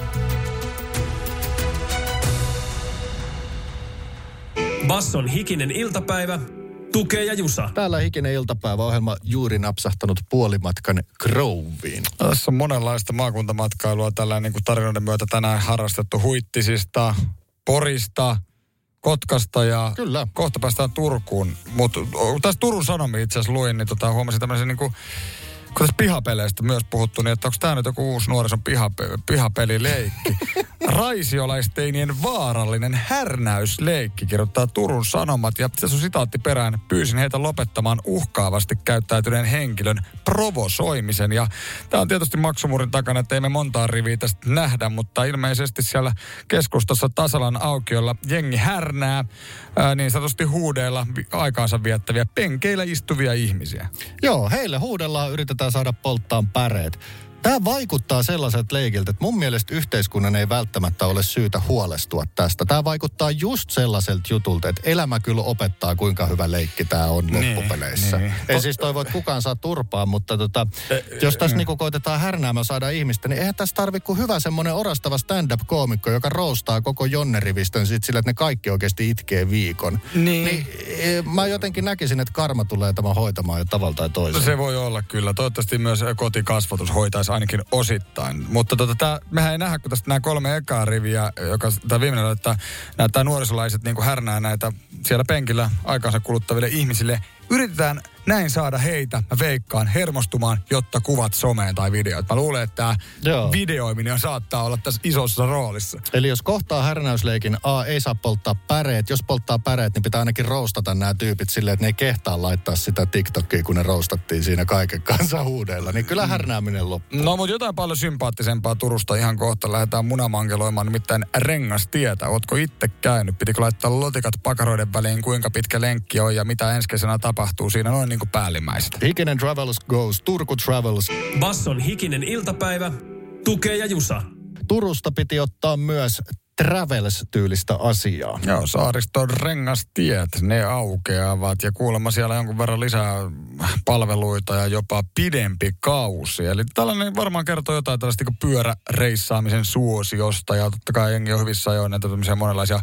Basson hikinen iltapäivä. Tukee ja Jusa. Täällä hikinen iltapäiväohjelma juuri napsahtanut puolimatkan Groveen. Tässä on monenlaista maakuntamatkailua tällä niin kuin tarinoiden myötä tänään harrastettu Huittisista, Porista, Kotkasta ja Kyllä. Kohta päästään Turkuun. Mutta tässä Turun Sanomia itse asiassa luin, niin tota, huomasin tämmöisen niin kuin, kun tässä pihapeleistä myös puhuttu, niin että onko tämä nyt joku uusi nuorison pihape- pihapelileikki. Raisiolaisteinien vaarallinen härnäysleikki, kirjoittaa Turun Sanomat. Ja tässä on sitaatti perään. Pyysin heitä lopettamaan uhkaavasti käyttäytyneen henkilön provosoimisen. Ja tämä on tietysti maksumurin takana, että ei me montaa riviä tästä nähdä, mutta ilmeisesti siellä keskustassa Tasalan aukiolla jengi härnää ää, niin sanotusti huudeilla aikaansa viettäviä penkeillä istuvia ihmisiä. Joo, heille huudellaan, yritetään saada polttaan päreet. Tämä vaikuttaa sellaiselta leikiltä, että mun mielestä yhteiskunnan ei välttämättä ole syytä huolestua tästä. Tämä vaikuttaa just sellaiselta jutulta, että elämä kyllä opettaa, kuinka hyvä leikki tämä on niin, loppupeleissä. Niin. Ei siis toivo, että kukaan saa turpaa, mutta tota, jos tässä niinku koitetaan härnäämään saada ihmistä, niin eihän tässä tarvitse kuin hyvä semmoinen orastava stand-up-koomikko, joka roustaa koko jonnerivistön sit sillä, että ne kaikki oikeasti itkee viikon. Niin. niin e, mä jotenkin näkisin, että karma tulee tämän hoitamaan jo tavalla tai toisella. Se voi olla kyllä. Toivottavasti myös kotikasvatus hoitaisi ainakin osittain. Mutta tota, tää, mehän ei nähdä, kun tästä nämä kolme ekaa riviä, joka tämä viimeinen, että näyttää nuorisolaiset niin kuin härnää näitä siellä penkillä aikaansa kuluttaville ihmisille. Yritetään näin saada heitä, mä veikkaan, hermostumaan, jotta kuvat someen tai videoit. Mä luulen, että tämä videoiminen saattaa olla tässä isossa roolissa. Eli jos kohtaa härnäysleikin, A, ei saa polttaa päreet. Jos polttaa päreet, niin pitää ainakin roustata nämä tyypit silleen, että ne ei kehtaa laittaa sitä TikTokia, kun ne roustattiin siinä kaiken kanssa huudeilla. Niin kyllä härnääminen loppuu. No, mutta jotain paljon sympaattisempaa Turusta ihan kohta lähdetään munamankeloimaan, nimittäin Rengastietä. Ootko itse käynyt? Pitikö laittaa lotikat pakaroiden väliin, kuinka pitkä lenkki on ja mitä ensi kesänä tapahtuu siinä noin niin kuin päällimmäistä? Hikinen Travels goes, Turku Travels. Basson hikinen iltapäivä. Tukee ja Jusa. Turusta piti ottaa myös Travels-tyylistä asiaa. Joo, saariston rengastiet, ne aukeavat ja kuulemma siellä jonkun verran lisää palveluita ja jopa pidempi kausi. Eli tällainen varmaan kertoo jotain tällaista niin kuin pyöräreissaamisen suosiosta ja totta kai jengi on hyvissä ajoin näitä tämmöisiä monenlaisia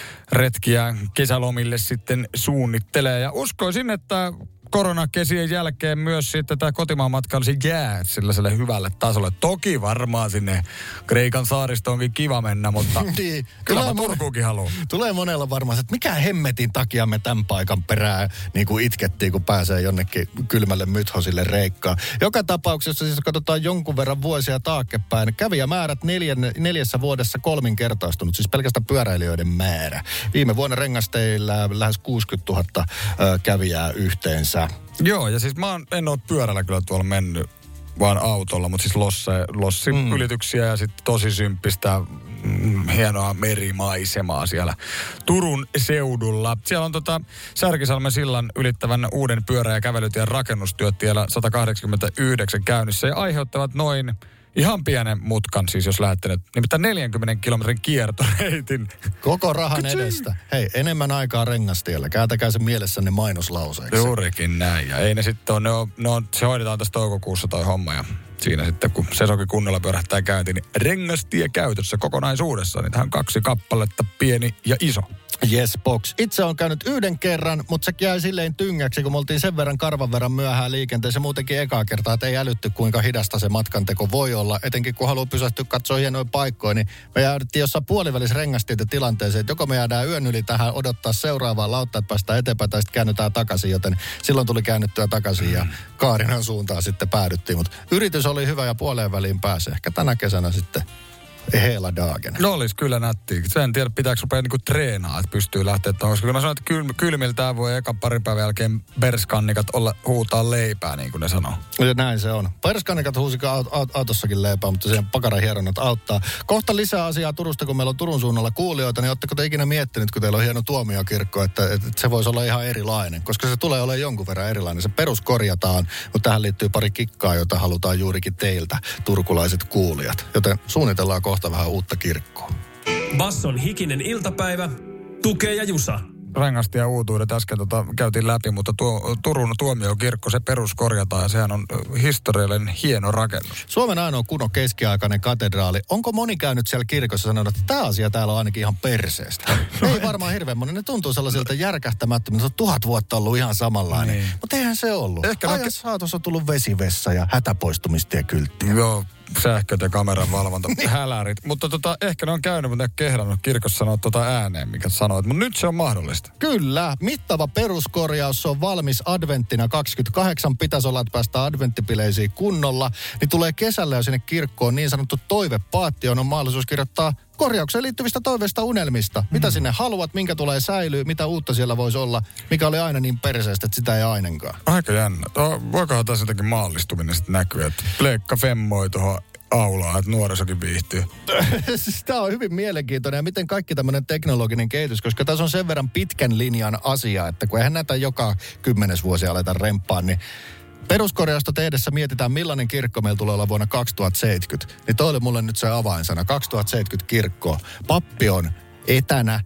retkiä kesälomille sitten suunnittelee. Ja uskoisin, että koronakesien jälkeen myös sitten tämä kotimaan matka olisi jää sellaiselle hyvälle tasolle. Toki varmaan sinne Kreikan saaristoonkin kiva mennä, mutta niin, kyllä mä Turkuukin haluan. Tulee monella varmaan, että mikä hemmetin takia me tämän paikan perään niin kuin itkettiin, kun pääsee jonnekin kylmälle mythosille reikkaan. Joka tapauksessa siis katsotaan jonkun verran vuosia taaksepäin. Kävijämäärät neljän, neljässä vuodessa kolminkertaistunut, siis pelkästään pyöräilijöiden määrä. Viime vuonna rengasteilla lähes kuusikymmentätuhatta ö, kävijää yhteensä. Joo, ja siis mä oon, en ole pyörällä kyllä tuolla mennyt, vaan autolla, mutta siis losse, lossiylityksiä mm. ja sitten tosi symppistä, mm, hienoa merimaisemaa siellä Turun seudulla. Siellä on tota Särkisalmen sillan ylittävän uuden pyörä- ja kävelytien rakennustyöt tiellä sata kahdeksankymmentäyhdeksän käynnissä ja aiheuttavat noin ihan pienen mutkan, siis jos lähdette nyt, nimittäin neljänkymmenen kilometrin kiertoreitin. Koko rahan Kutsin. edestä. Hei, enemmän aikaa rengastiellä. Kääntäkää se mielessänne mainoslauseeksi. Juurikin näin. Ja ei ne sitten ole, ne on, ne on, se hoidetaan tässä toukokuussa toi homma. Ja siinä sitten, kun sesonkin kunnolla pyörähtää käyntiin, niin rengastie käytössä kokonaisuudessaan. Niitähän on kaksi kappaletta, pieni ja iso. Yes, box. Itse on käynyt yhden kerran, mutta se jäi silleen tyngäksi, kun me oltiin sen verran karvan verran myöhään liikenteessä. Muutenkin ekaa kertaa, että ei älytty, kuinka hidasta se matkanteko voi olla. Etenkin kun haluaa pysähtyä katsoa hienoja paikkoja, niin me jäädyttiin jossain puolivälissä rengastietä tilanteeseen, että joko me jäädään yön yli tähän odottaa seuraavaa lauttaa, että päästään eteenpäin, tai sitten käännytään takaisin. Joten silloin tuli käännyttyä takaisin ja Kaarinan suuntaan sitten päädyttiin. Mutta yritys oli hyvä ja puoleen väliin pääsi. Ehkä tänä kesänä sitten hela dagen. No olisi kyllä nättiä. Sen en tiedä, pitääkö rupea niinku treenaa, että pystyy lähteä tuohon. Koska mä sanoin, että kyl, kylmiltään voi ekan parin päivän jälkeen perskannikat olla, huutaa leipää, niin kuin ne sanoo. Ja näin se on. Perskannikat huusikaan aut, aut, autossakin leipää, mutta siihen pakaranhieronnat auttaa. Kohta lisää asiaa Turusta, kun meillä on Turun suunnalla kuulijoita, niin ootteko te ikinä miettinyt, kun teillä on hieno tuomiokirkko, että, että se voisi olla ihan erilainen? Koska se tulee olemaan jonkun verran erilainen. Se perus korjataan, mutta tähän liittyy pari kikkaa, jota halutaan juurikin teiltä, turkulaiset kuulijat. Joten suunnitellaan kohta vähän uutta kirkkoa. Basson hikinen iltapäivä. Tukee ja Jusa. Rangasti ja uutuudet äsken tota, käytiin läpi, mutta tuo, Turun tuomiokirkko, se peruskorjataan ja sehän on historiallinen hieno rakennus. Suomen ainoa kunnon keskiaikainen katedraali. Onko moni käynyt siellä kirkossa sanonut, että tämä asia täällä on ainakin ihan perseestä? Ei varmaan hirveän moni. Ne tuntuu sellaisilta järkähtämättömiltä. Se on tuhat vuotta ollut ihan samanlainen. Niin. Mutta eihän se ollut. Ehkä Ajan saatossa on tullut vesivessa ja hätäpoistumistienkylttiä. Joo. Sähköt ja kameran valvonta, hälärit. Mutta tota, ehkä ne on käynyt, mutta ne on kehdannut kirkossa sanoa tota ääneen, mikä sanoit. Mutta nyt se on mahdollista. Kyllä. Mittava peruskorjaus on valmis adventtina kaksikymmentäkahdeksan. Pitäisi olla, että päästään adventtipileisiin kunnolla. Niin tulee kesällä jo sinne kirkkoon niin sanottu toivepaatti, on mahdollisuus kirjoittaa korjaukseen liittyvistä toiveista unelmista. Mitä mm. sinne haluat, minkä tulee säilyä, mitä uutta siellä voisi olla, mikä oli aina niin perseestä, että sitä ei ainakaan. Aika jännä. Oh, voikohan tässä jotenkin maallistuminen sitten näkyä, että Pleikka femmoi tuohon aulaa, että nuorisokin viihtyy. Tämä on hyvin mielenkiintoinen ja miten kaikki tämmöinen teknologinen kehitys, koska tässä on sen verran pitkän linjan asia, että kun eihän näitä joka kymmenes vuosi aleta remppaan, niin peruskorjausta tehdessä mietitään, millainen kirkko meillä tulee olla vuonna kaksituhattaseitsemänkymmentä. Niin toi oli mulle nyt se avainsana. kaksituhattaseitsemänkymmentä kirkko. Pappi on etänä.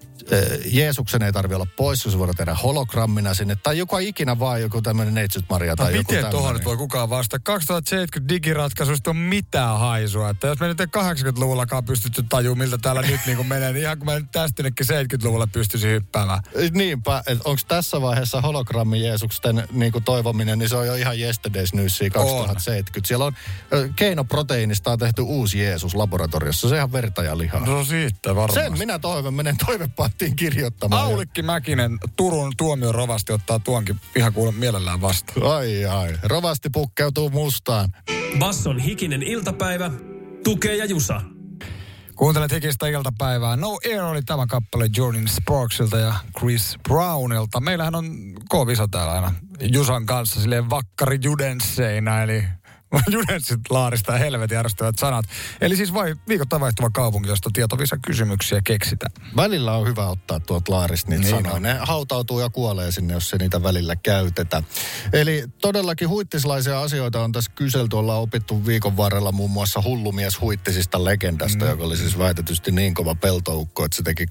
Jeesuksen ei tarvitse olla pois, jos voidaan tehdä hologrammina sinne. Tai joku ikinä vaan joku tämmöinen Neitsyt Maria tai no, joku tämmöinen. Miten tuohon nyt voi kukaan vastata? kaksituhattaseitsemänkymmentä digiratkaisuista on mitään haisua. Että jos me nyt ei kahdeksankymmentäluvullakaan pystytty tajua, miltä täällä nyt niin kuin menee, niin ihan kun mä nyt tästä nytkin seitsemänkymmentäluvulla pystyisin hyppäämään. Niinpä, että onko tässä vaiheessa hologrammi Jeesuksen niin kuin toivominen, niin se on jo ihan yesterday's newsia kaksituhattaseitsemänkymmentä. On. Siellä on keinoproteiinista on tehty uusi Jeesus laboratoriossa. Se ihan verta ja lihaa. No siitä varmasti. Sen minä toivon, menen toivepaattiin kirjoittamaan. Aulikki Mäkinen, Turun tuomion rovasti ottaa tuonkin ihan kuule mielellään vastaan. Ai ai, rovasti pukkeutuu mustaan. Basson hikinen iltapäivä, Tukee ja Jusa. Kuuntelet hikistä iltapäivää. No Air oli tämä kappale Jordan Sparksilta ja Chris Brownilta. Meillähän on K-visa täällä aina Jusan kanssa silleen vakkari judensseina, eli Judenssit laarista ja helvetin järjestävät sanat. Eli siis vai viikoittain vaihtuva kaupunki, josta tietovisa kysymyksiä keksitään. Välillä on hyvä ottaa tuolta laarista niitä niin sanoja. Ne hautautuu ja kuolee sinne, jos se niitä välillä käytetä. Eli todellakin huittislaisia asioita on tässä kyselty. Ollaan opittu viikon varrella muun muassa hullumies huittisista legendasta, mm. joka oli siis väitetysti niin kova peltoukko, että se teki...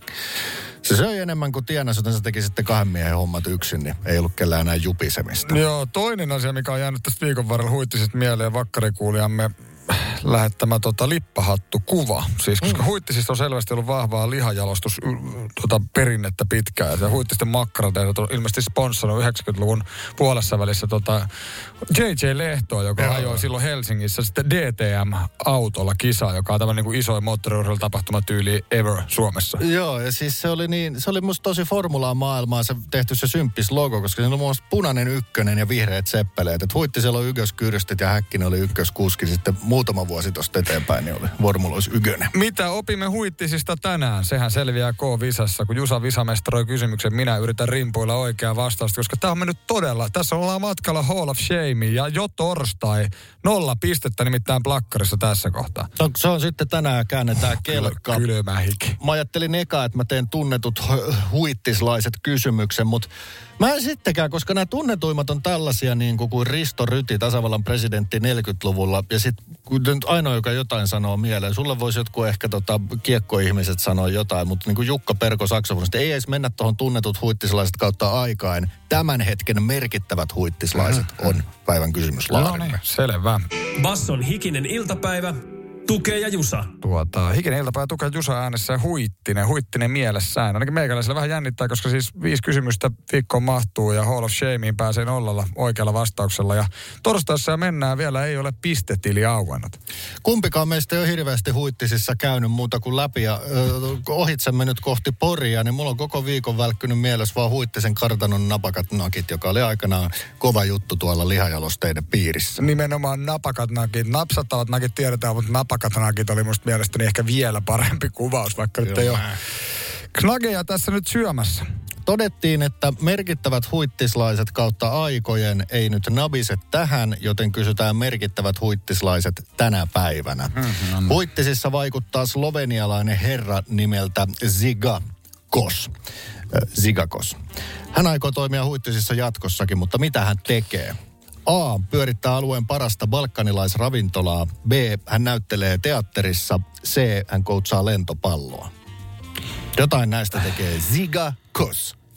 Se söi enemmän kuin tienasi, joten se teki sitten kahden miehen hommat yksin, niin ei ollut kellään enää jupisemista. Joo, toinen asia, mikä on jäänyt tästä viikon varrella huittisista mieleen vakkarikuulijamme lähettämä tota, lippahattukuva. Siis koska mm. huittisista on selvästi ollut vahvaa lihajalostus tota, perinnettä pitkään. Ja huittisten makkarat on ilmeisesti sponssannut yhdeksänkymmentäluvun puolessa välissä tota, J J Lehtoa, joka Joo. ajoi silloin Helsingissä sitten D T M-autolla kisaa, joka on tämmöinen niin isoin moottoriurheilutapahtumatyyli ever Suomessa. Joo, ja siis se oli niin, se oli musta tosi formulaa maailmaa se tehty se symppis logo, koska siinä oli muun muassa punainen ykkönen ja vihreät seppeleet. Että Huittisella on ykköskyrstit ja Häkkinen oli ykköskuski sitten muutama vuosi tuosta eteenpäin, niin oli Vormulois Ykönen. Mitä opimme huittisista tänään? Sehän selviää K-visassa, kun Jusa visamestaroi kysymyksen. Minä yritän rimpuilla oikeaa vastausta, koska tämä on mennyt todella. Tässä ollaan matkalla Hall of Shame ja jo torstai nolla pistettä nimittäin plakkarissa tässä kohtaa. Se on, se on sitten tänään käännetään kelkka. Kylmä hiki. Mä ajattelin eka, että mä teen tunnetut huittislaiset kysymyksen, mutta mä en sittenkään, koska nämä tunnetuimmat on tällaisia niin kuin, kuin Risto Ryti, tasavallan presidentti neljäkymmentäluvulla. Ja sitten nyt ainoa, joka jotain sanoo mieleen. Sulle voisi jotkut ehkä tota, kiekkoihmiset sanoa jotain, mutta niin kuin Jukka Perko saksofonista ei edes mennä tuohon tunnetut huittislaiset kautta aikaan. Tämän hetken merkittävät huittislaiset on päivän kysymyslaarimme. No niin, selvä. Basson hikinen iltapäivä, Tukee ja Jusa. Tuota, hikinen iltapäivä Tukee Jusa äänessä ja Huittinen, Huittinen mielessään. Ainakin meikäläisellä vähän jännittää, koska siis viisi kysymystä viikkoon mahtuu ja Hall of Shameen pääsee nollalla oikealla vastauksella. Ja torstaissa mennään vielä, ei ole pistetili auennut. Kumpikaan meistä ei ole hirveästi huittisissa käynyt muuta kuin läpi ja ö, ohitsemme nyt kohti Poria, niin mulla on koko viikon välkkynyt mielessä vaan Huittisen kartanon napakat nakit, joka oli aikanaan kova juttu tuolla lihajalosteiden piirissä. Nimenomaan napakat nakit. Napsattavat nakit tiedetään, mutta napakat nakit oli musta mielestäni ehkä vielä parempi kuvaus, vaikka nyt ei ole knageja tässä nyt syömässä. Todettiin, että merkittävät huittislaiset kautta aikojen ei nyt nabise tähän, joten kysytään merkittävät huittislaiset tänä päivänä. Mm-hmm. Huittisissa vaikuttaa slovenialainen herra nimeltä Zigakos. Äh, Zigakos. Hän aikoo toimia Huittisissa jatkossakin, mutta mitä hän tekee? A. Pyörittää alueen parasta balkanilaisravintolaa. B. Hän näyttelee teatterissa. C. Hän koutsaa lentopalloa. Jotain näistä tekee Zigakos.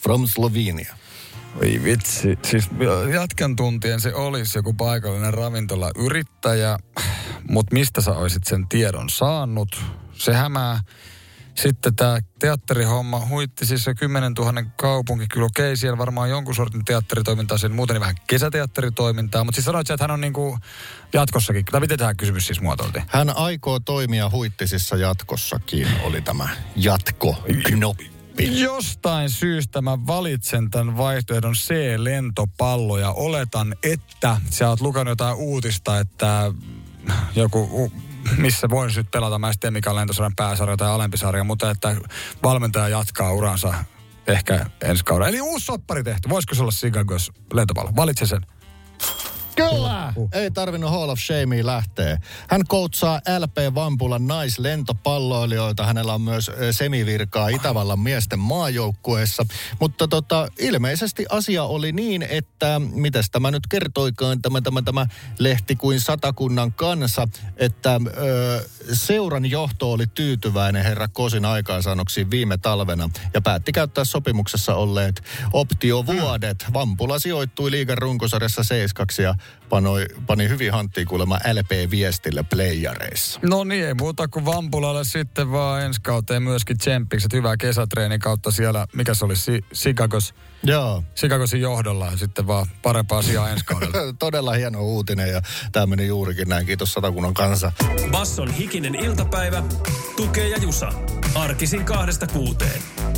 from Slovenia. Oi vitsi. Siis jatkan tuntien se olisi joku paikallinen ravintolayrittäjä, mutta mistä sä olisit sen tiedon saanut? Se hämää. Sitten tämä teatterihomma huitti siis se kymmenen tuhannen kaupunki. Kyllä okei, okay, siellä varmaan jonkun sortin teatteritoimintaa, sen muuten niin vähän kesäteatteritoimintaa. Mutta siis sanoit sä, että hän on niinku jatkossakin. Tai miten tämä kysymys siis muotoiltiin? Hän aikoo toimia Huittisissa jatkossakin, oli tämä jatkoknoppi. Jostain syystä mä valitsen tämän vaihtoehdon C-lentopallo ja oletan, että sä oot lukenut jotain uutista, että joku... missä voisi nyt pelata, mä en sitten mikä on lentosarjan pääsarja tai alempi sarja, mutta että valmentaja jatkaa uransa ehkä ensi kaudella. Eli uusi soppari tehty. Voisiko se olla Chicagos lentopallo? Valitse sen. Kyllä! Uh. Ei tarvinnut Hall of Shamea lähteä. Hän koutsaa L P Vampulan naislentopalloilijoita. Hänellä on myös semivirkaa Itävallan miesten maajoukkueessa. Mutta tota, ilmeisesti asia oli niin, että mitäs tämä nyt kertoikaan, tämä, tämä, tämä lehti kuin Satakunnan Kansa, että ö, seuran johto oli tyytyväinen herra Kosin aikaansaannoksiin viime talvena ja päätti käyttää sopimuksessa olleet optiovuodet. Vampula sijoittui liigan runkosarjassa seiskaksi ja Panoi, pani hyvin hanttiin kuulemma L P-viestille playareissa. No niin, ei muuta kuin Vampulalle sitten vaan ensi kauteen myöskin tsemppikset. Hyvää kesätreenin kautta siellä, mikä se oli, Chicagos? Joo. Chicagosin johdolla ja sitten vaan parempaa sijaa ensi kaudella. Todella hieno uutinen ja tämä meni juurikin näin. Kiitos Satakunnan Kansa. Basson hikinen iltapäivä, Tukee ja Jusa. Arkisin kahdesta kuuteen.